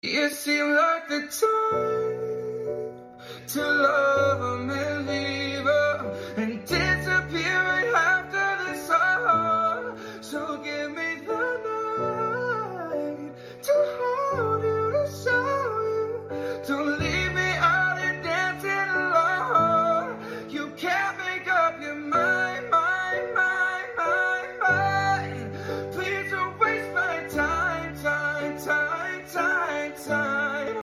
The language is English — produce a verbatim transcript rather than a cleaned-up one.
It seemed like the time to love a man.